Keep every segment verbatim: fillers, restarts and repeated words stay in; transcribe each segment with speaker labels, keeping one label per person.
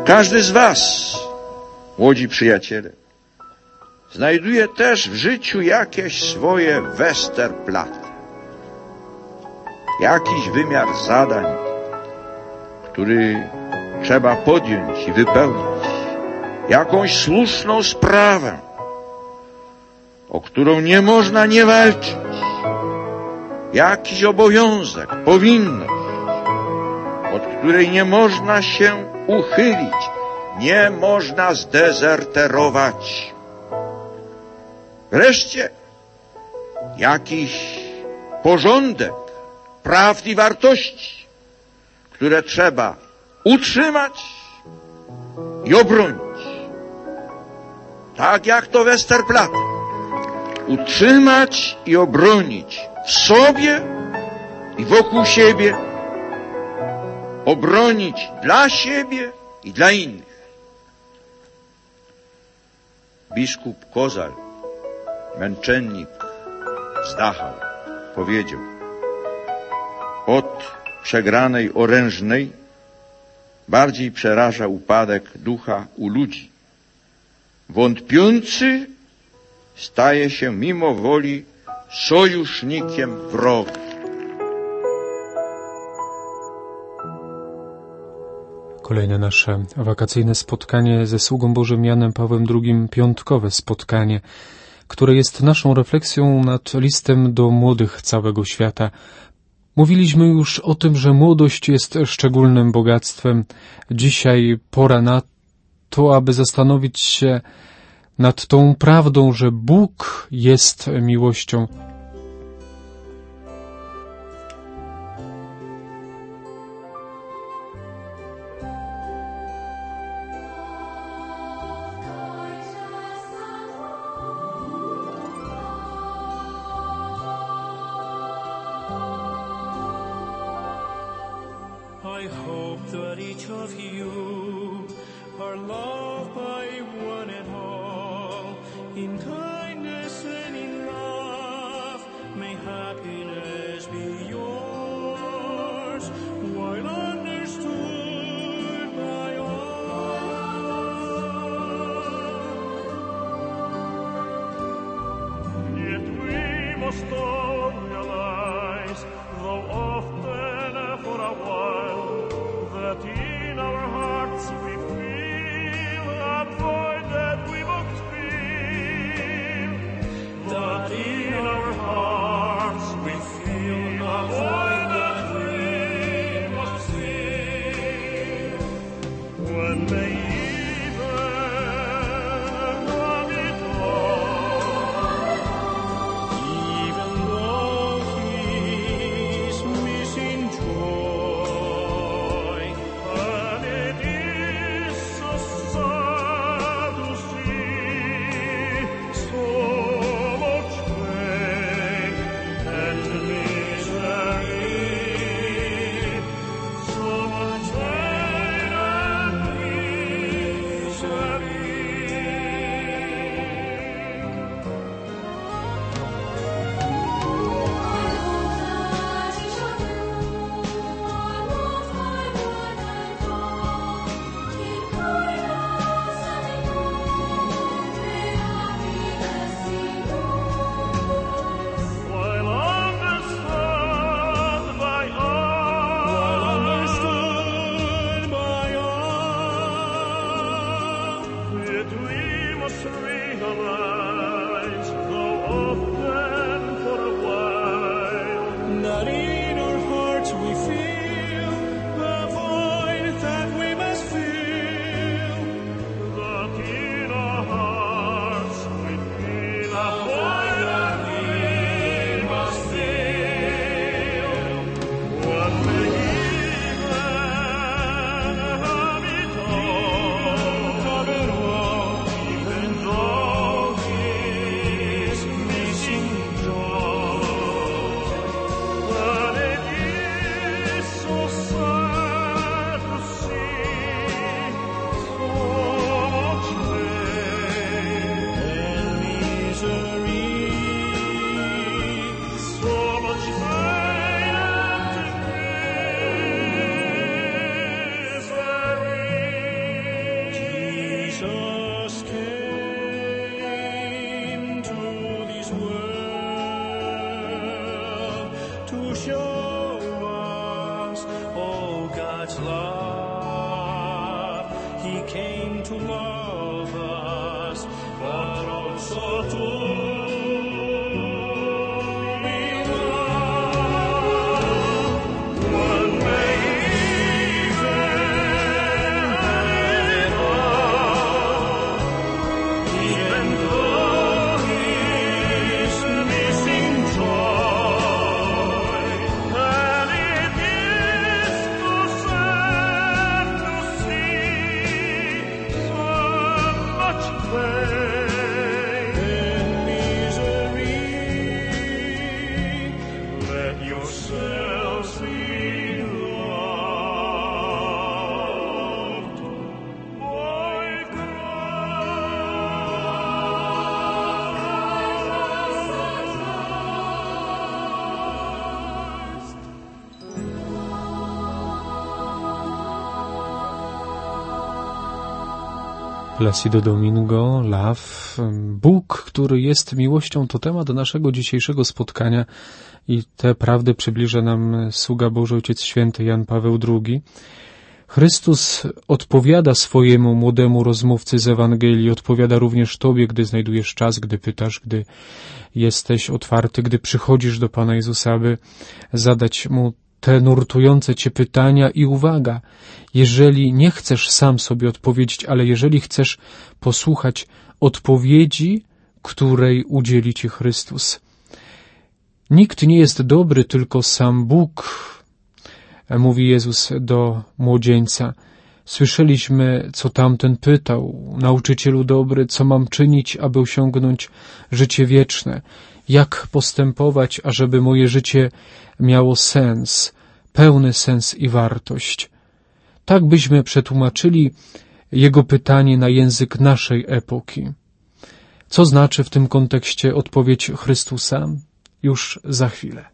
Speaker 1: Każdy z was, młodzi przyjaciele, znajduje też w życiu jakieś swoje Westerplatte. Jakiś wymiar zadań, który trzeba podjąć i wypełnić. Jakąś słuszną sprawę, o którą nie można nie walczyć. Jakiś obowiązek, powinność, od której nie można się uchylić, nie można zdezerterować. Wreszcie jakiś porządek praw i wartości, które trzeba utrzymać i obronić. Tak jak to Westerplatte. Utrzymać i obronić w sobie i wokół siebie. Obronić dla siebie i dla innych. Biskup Kozal, męczennik z Dachau, powiedział: od przegranej orężnej bardziej przeraża upadek ducha u ludzi. Wątpiący staje się mimo woli sojusznikiem wroga.
Speaker 2: Kolejne nasze wakacyjne spotkanie ze sługą Bożym Janem Pawłem drugim, piątkowe spotkanie, które jest naszą refleksją nad listem do młodych całego świata. Mówiliśmy już o tym, że młodość jest szczególnym bogactwem. Dzisiaj pora na to, aby zastanowić się nad tą prawdą, że Bóg jest miłością.
Speaker 3: I hope that each of you are loved by one and all, in kindness and in love, may happiness be yours, while understood by all. Yet we must all realize, though often for a while, that in our hearts we feel a void that we must fill. That in our hearts we feel a void that we must fill. When the even of it all, even though he's missing joy, came to love us, but also to be loved. One may even have it all, even though he's missing joy, and it is so sad to see so much pain and misery. Let yourselves be loved by Christ.
Speaker 2: Placido Domingo, Love. Bóg, który jest miłością, to temat naszego dzisiejszego spotkania i te prawdy przybliża nam sługa Boży Ojciec Święty Jan Paweł drugi. Chrystus odpowiada swojemu młodemu rozmówcy z Ewangelii, odpowiada również Tobie, gdy znajdujesz czas, gdy pytasz, gdy jesteś otwarty, gdy przychodzisz do Pana Jezusa, aby zadać Mu te nurtujące Cię pytania. I uwaga, jeżeli nie chcesz sam sobie odpowiedzieć, ale jeżeli chcesz posłuchać odpowiedzi, której udzieli Ci Chrystus. Nikt nie jest dobry, tylko sam Bóg, mówi Jezus do młodzieńca. Słyszeliśmy, co tamten pytał. Nauczycielu dobry, co mam czynić, aby osiągnąć życie wieczne? Jak postępować, ażeby moje życie miało sens, pełny sens i wartość? Tak byśmy przetłumaczyli jego pytanie na język naszej epoki. Co znaczy w tym kontekście odpowiedź Chrystusa? Już za chwilę.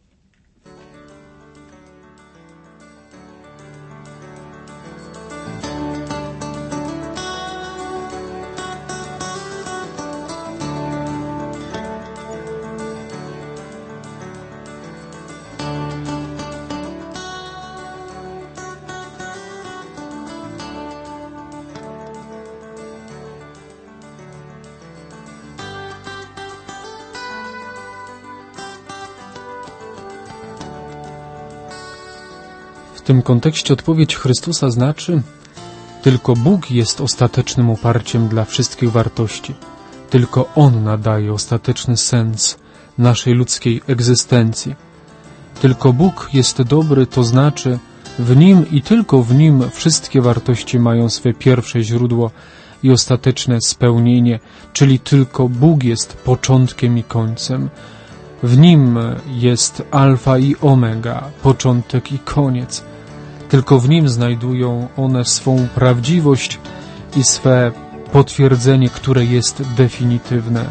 Speaker 2: W tym kontekście odpowiedź Chrystusa znaczy: tylko Bóg jest ostatecznym oparciem dla wszystkich wartości. Tylko On nadaje ostateczny sens naszej ludzkiej egzystencji. Tylko Bóg jest dobry, to znaczy w Nim i tylko w Nim wszystkie wartości mają swe pierwsze źródło i ostateczne spełnienie, czyli tylko Bóg jest początkiem i końcem. W Nim jest alfa i omega, początek i koniec. Tylko w Nim znajdują one swą prawdziwość i swe potwierdzenie, które jest definitywne.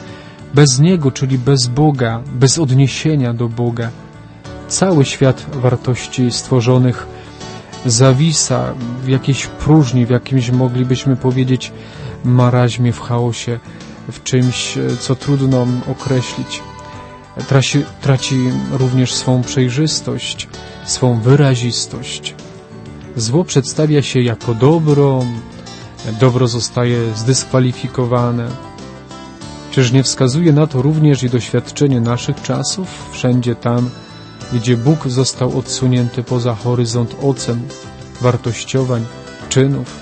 Speaker 2: Bez Niego, czyli bez Boga, bez odniesienia do Boga, cały świat wartości stworzonych zawisa w jakiejś próżni, w jakimś, moglibyśmy powiedzieć, maraźmie, w chaosie, w czymś, co trudno określić. Traci, traci również swą przejrzystość, swą wyrazistość. Zło przedstawia się jako dobro, dobro zostaje zdyskwalifikowane. Czyż nie wskazuje na to również i doświadczenie naszych czasów, wszędzie tam, gdzie Bóg został odsunięty poza horyzont ocen, wartościowań, czynów?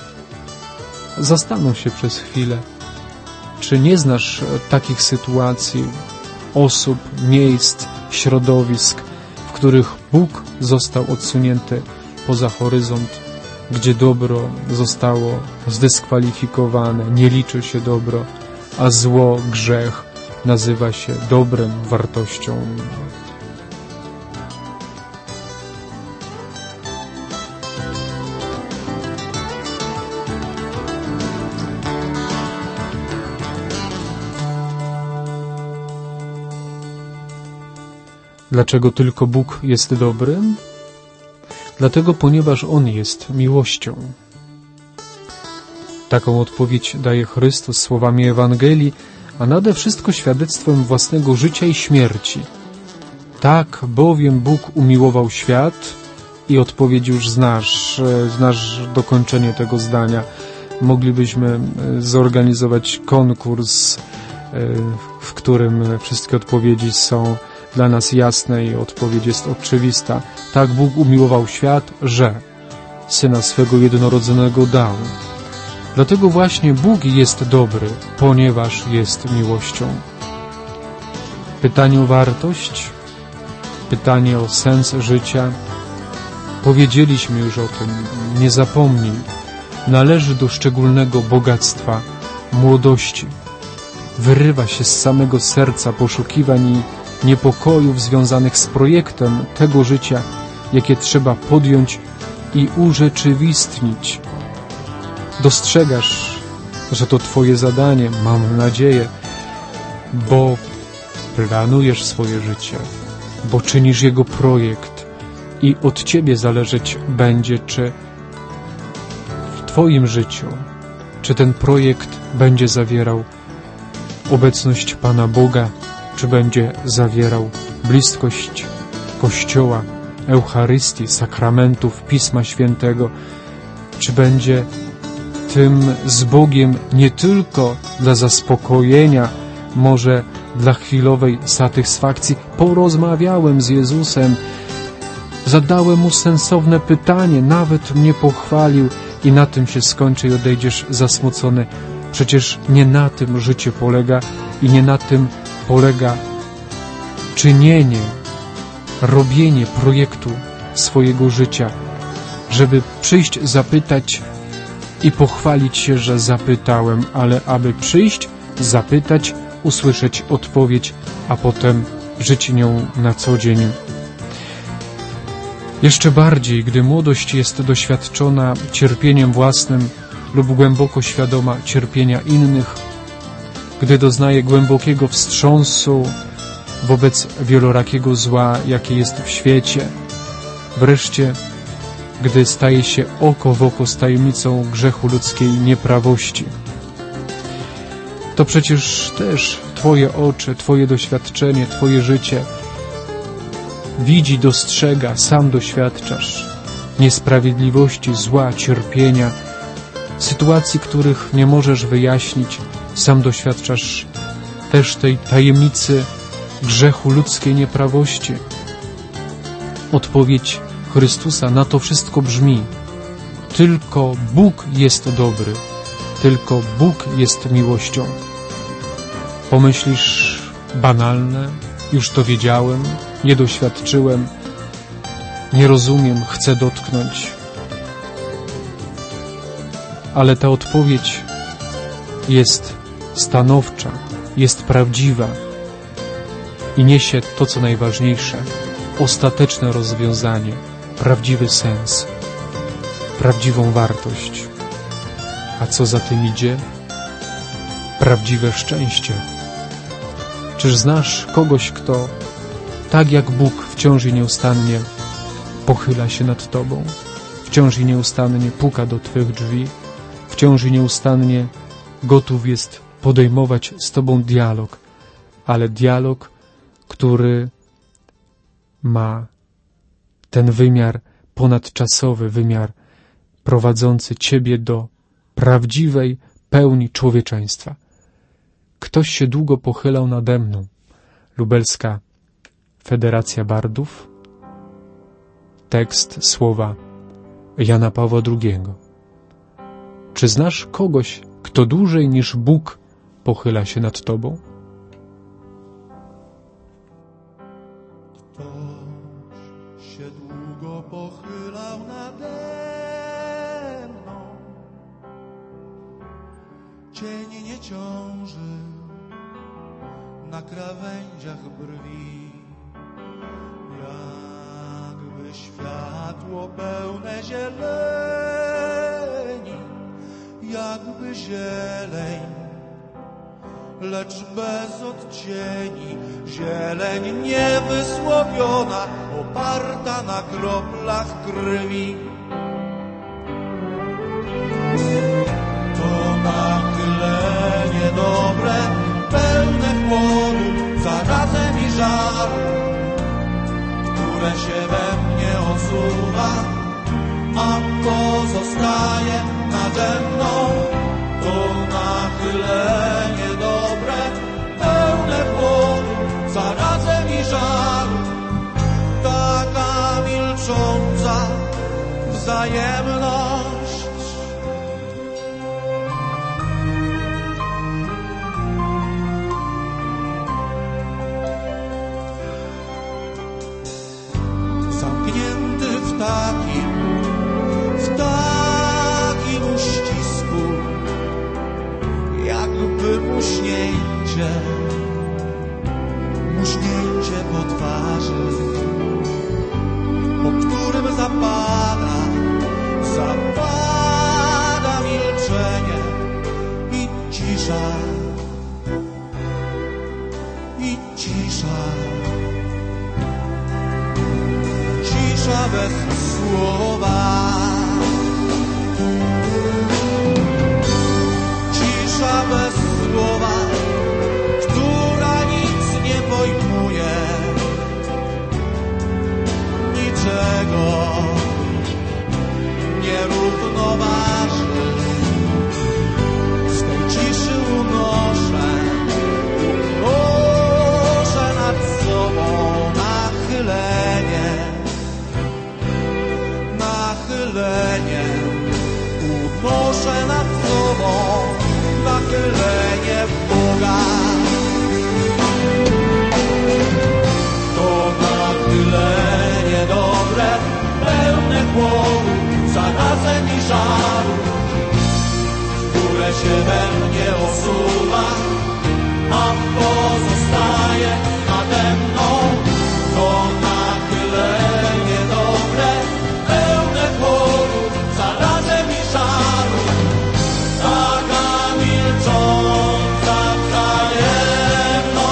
Speaker 2: Zastanów się przez chwilę, czy nie znasz takich sytuacji, osób, miejsc, środowisk, w których Bóg został odsunięty poza horyzont, gdzie dobro zostało zdyskwalifikowane, nie liczy się dobro, a zło, grzech nazywa się dobrem, wartością. Dlaczego tylko Bóg jest dobry? Dlatego, ponieważ On jest miłością. Taką odpowiedź daje Chrystus słowami Ewangelii, a nade wszystko świadectwem własnego życia i śmierci. Tak bowiem Bóg umiłował świat, i odpowiedź już znasz, znasz dokończenie tego zdania. moglibyśmy zorganizować konkurs, w którym wszystkie odpowiedzi są dla nas jasne i odpowiedź jest oczywista. Tak Bóg umiłował świat, że Syna swego jednorodzonego dał. Dlatego właśnie Bóg jest dobry, ponieważ jest miłością. Pytanie o wartość, pytanie o sens życia. Powiedzieliśmy już o tym, nie zapomnij. Należy do szczególnego bogactwa młodości. Wyrywa się z samego serca poszukiwań i niepokojów związanych z projektem tego życia, jakie trzeba podjąć i urzeczywistnić. Dostrzegasz, że to Twoje zadanie, mam nadzieję, bo planujesz swoje życie, bo czynisz jego projekt i od Ciebie zależeć będzie, czy w Twoim życiu, czy ten projekt będzie zawierał obecność Pana Boga, czy będzie zawierał bliskość Kościoła, Eucharystii, sakramentów, Pisma Świętego, czy będzie tym z Bogiem nie tylko dla zaspokojenia, może dla chwilowej satysfakcji. Porozmawiałem z Jezusem, zadałem Mu sensowne pytanie, nawet mnie pochwalił i na tym się skończy i odejdziesz zasmucony. Przecież nie na tym życie polega i nie na tym polega czynienie, robienie projektu swojego życia, żeby przyjść, zapytać i pochwalić się, że zapytałem, ale aby przyjść, zapytać, usłyszeć odpowiedź, a potem żyć nią na co dzień. Jeszcze bardziej, gdy młodość jest doświadczona cierpieniem własnym lub głęboko świadoma cierpienia innych, gdy doznaje głębokiego wstrząsu wobec wielorakiego zła, jakie jest w świecie, wreszcie, gdy staje się oko w oko z tajemnicą grzechu ludzkiej nieprawości. To przecież też Twoje oczy, Twoje doświadczenie, Twoje życie widzi, dostrzega, sam doświadczasz niesprawiedliwości, zła, cierpienia, sytuacji, których nie możesz wyjaśnić, sam doświadczasz też tej tajemnicy grzechu ludzkiej nieprawości. Odpowiedź Chrystusa na to wszystko brzmi: tylko Bóg jest dobry, tylko Bóg jest miłością. Pomyślisz, banalne, już to wiedziałem, nie doświadczyłem, nie rozumiem, chcę dotknąć. Ale ta odpowiedź jest stanowcza, jest prawdziwa i niesie to, co najważniejsze, ostateczne rozwiązanie, prawdziwy sens, prawdziwą wartość. A co za tym idzie? Prawdziwe szczęście. Czyż znasz kogoś, kto tak jak Bóg wciąż i nieustannie pochyla się nad Tobą, wciąż i nieustannie puka do Twych drzwi, wciąż i nieustannie gotów jest podejmować z Tobą dialog, ale dialog, który ma ten wymiar ponadczasowy, wymiar prowadzący Ciebie do prawdziwej pełni człowieczeństwa. Ktoś się długo pochylał nade mną. Lubelska Federacja Bardów. Tekst słowa Jana Pawła drugiego. Czy znasz kogoś, kto dłużej niż Bóg pochyla się nad Tobą?
Speaker 4: Ktoś się długo pochylał nade mną, cień nie ciąży na krawędziach brwi, jakby światło pełne zieleni, jakby zieleń, lecz bez odcieni, zieleń niewysłowiona, oparta na kroplach krwi. To nachylenie dobre, pełne chłodu, zarazem i żaru, które się we mnie osuwa a pozostaje nade mną to nachylenie dobre, pełne płodu, zarazem i żalu, taka milcząca wzajemność. Zamknięty w takim, w takim uścisku, jakby muśnięcie, muśnięcie po twarzy, po którym zapada, zapada milczenie i cisza, i cisza. Cisza bez słowa, cisza bez słowa, która nic nie pojmuje, niczego nie równoważy. Z tej ciszy unoszę, unoszę nad sobą nachylenie, nachylenie, unoszę nad sobą nachylenie Boga. To nachylenie dobre, pełne płodu, zarazem i żalu, które się we mnie osuwa, a pozostaje nade mną. To nachylenie dobre, pełne płodu, zarazem i żalu, taka milcząca wzajemność.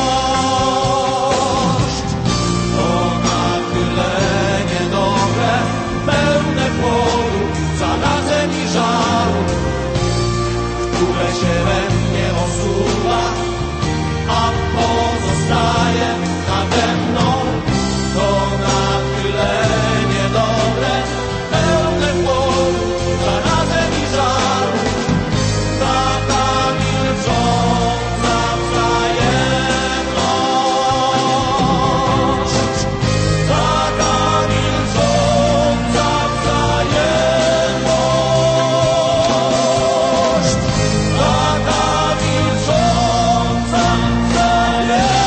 Speaker 4: To nachylenie dobre, pełne płodu, zarazem i żalu, które się we mnie osuwa, a pozostaje nade mną. To nachylenie dobre, pełne płodu, zarazem i żalu, taka milcząca wzajemność, taka milcząca wzajemność, taka milcząca wzajemność.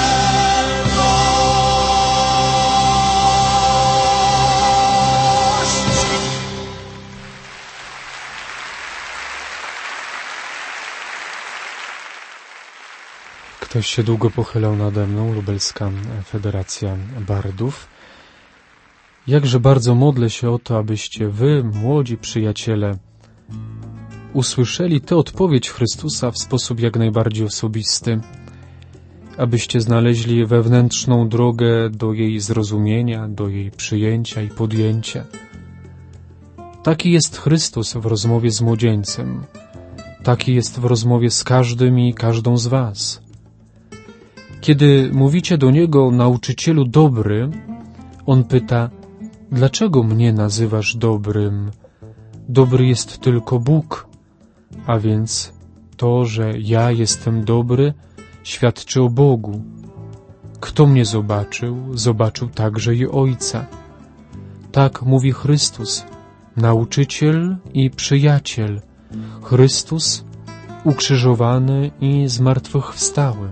Speaker 2: Ktoś się długo pochylał nade mną, Lubelska Federacja Bardów. Jakże bardzo modlę się o to, abyście wy, młodzi przyjaciele, usłyszeli tę odpowiedź Chrystusa w sposób jak najbardziej osobisty, abyście znaleźli wewnętrzną drogę do jej zrozumienia, do jej przyjęcia i podjęcia. Taki jest Chrystus w rozmowie z młodzieńcem. Taki jest w rozmowie z każdym i każdą z was. Kiedy mówicie do Niego, nauczycielu dobry, On pyta, dlaczego mnie nazywasz dobrym? Dobry jest tylko Bóg, a więc to, że ja jestem dobry, świadczy o Bogu. Kto mnie zobaczył, zobaczył także i Ojca. Tak mówi Chrystus, nauczyciel i przyjaciel, Chrystus ukrzyżowany i zmartwychwstały.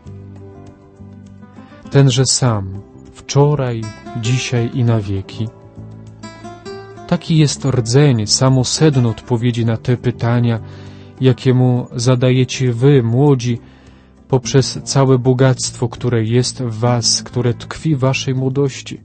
Speaker 2: Tenże sam, wczoraj, dzisiaj i na wieki. Taki jest rdzeń, samo sedno odpowiedzi na te pytania, jakie mu zadajecie wy, młodzi, poprzez całe bogactwo, które jest w was, które tkwi w waszej młodości.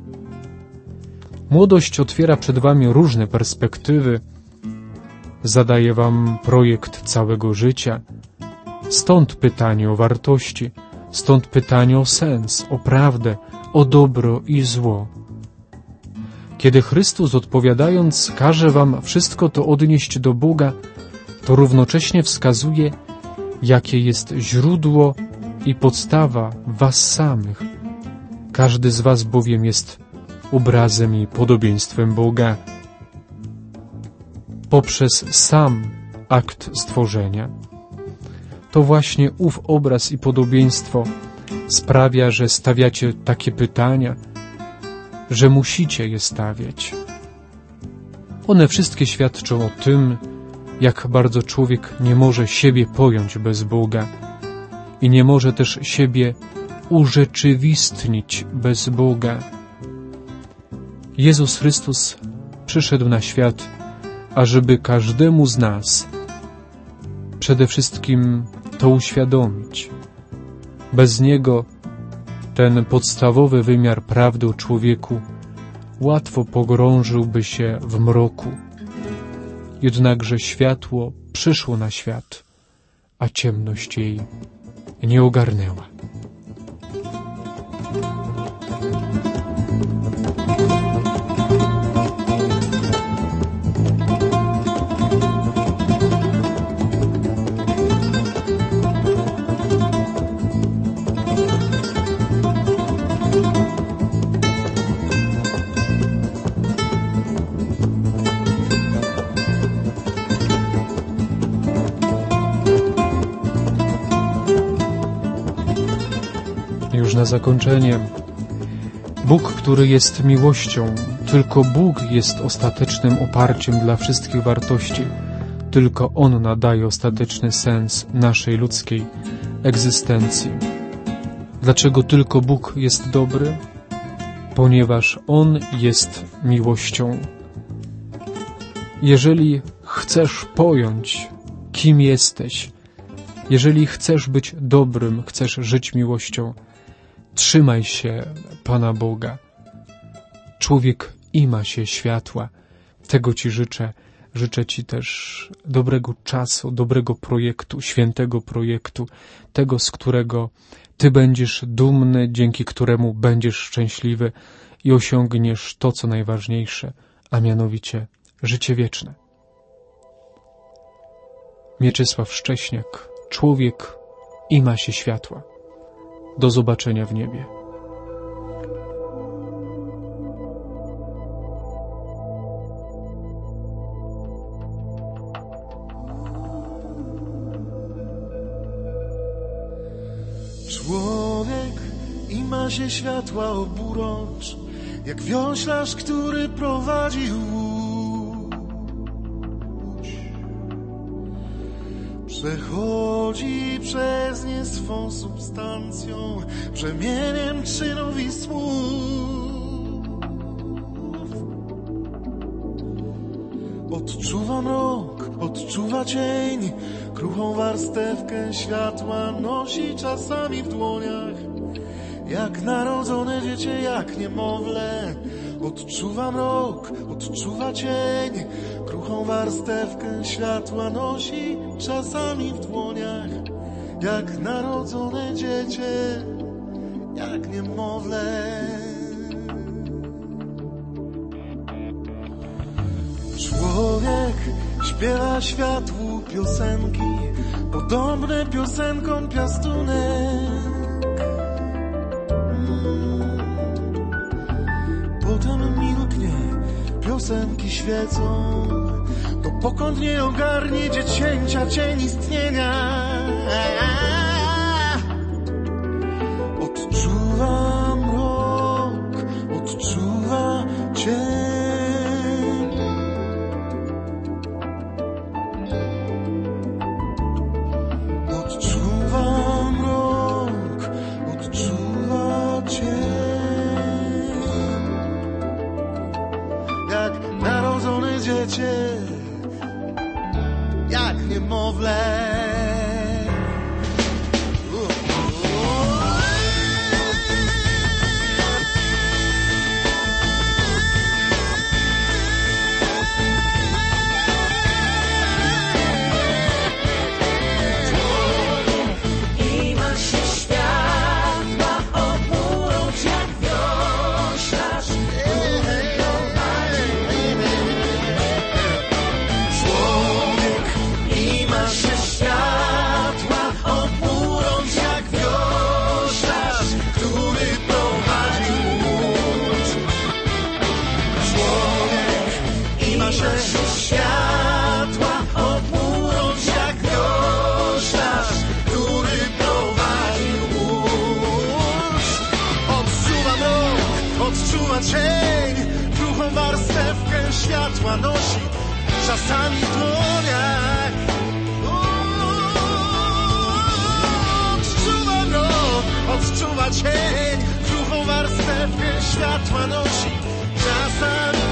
Speaker 2: Młodość otwiera przed wami różne perspektywy, zadaje wam projekt całego życia. Stąd pytanie o wartości, stąd pytanie o sens, o prawdę, o dobro i zło. Kiedy Chrystus, odpowiadając, każe wam wszystko to odnieść do Boga, to równocześnie wskazuje, jakie jest źródło i podstawa was samych. Każdy z was bowiem jest obrazem i podobieństwem Boga. poprzez sam akt stworzenia. To właśnie ów obraz i podobieństwo sprawia, że stawiacie takie pytania, że musicie je stawiać. One wszystkie świadczą o tym, jak bardzo człowiek nie może siebie pojąć bez Boga i nie może też siebie urzeczywistnić bez Boga. Jezus Chrystus przyszedł na świat, ażeby każdemu z nas przede wszystkim to uświadomić. Bez Niego ten podstawowy wymiar prawdy o człowieku łatwo pogrążyłby się w mroku. Jednakże światło przyszło na świat, a ciemność jej nie ogarnęła. Już na zakończenie. Bóg, który jest miłością, tylko Bóg jest ostatecznym oparciem dla wszystkich wartości. Tylko On nadaje ostateczny sens naszej ludzkiej egzystencji. Dlaczego tylko Bóg jest dobry? Ponieważ On jest miłością. Jeżeli chcesz pojąć, kim jesteś, jeżeli chcesz być dobrym, chcesz żyć miłością, trzymaj się Pana Boga. Człowiek ima się światła. Tego Ci życzę. Życzę Ci też dobrego czasu, dobrego projektu, świętego projektu, tego, z którego Ty będziesz dumny, dzięki któremu będziesz szczęśliwy i osiągniesz to, co najważniejsze, a mianowicie życie wieczne. Mieczysław Szcześniak. Człowiek ima się światła. Do zobaczenia w niebie.
Speaker 4: Człowiek ima się światła oburącz, jak wioślarz, który prowadzi łódź. Przechodzi przez nie swą substancją, brzemieniem czynów i słów. Odczuwa mrok, odczuwa cień, kruchą warstewkę światła nosi czasami w dłoniach. Jak narodzone dziecię, jak niemowlę, odczuwa mrok, odczuwa cień, kruchą warstewkę światła nosi czasami w dłoniach. Jak narodzone dziecię, jak niemowlę. Człowiek śpiewa światłu piosenki, podobne piosenkom piastunek. Potem milknie, piosenki świecą, dopokąd nie ogarnie dziecięcia cień istnienia. Odczuwa mrok, odczuwa cień. Odczuwa mrok, odczuwa cień. Jak narodzone dziecię, jak niemowlę. Świat światła nosi, czasami dłoniach. Odczuwa mrok, odczuwa cień, kruchą warstewkę światła nosi, czasami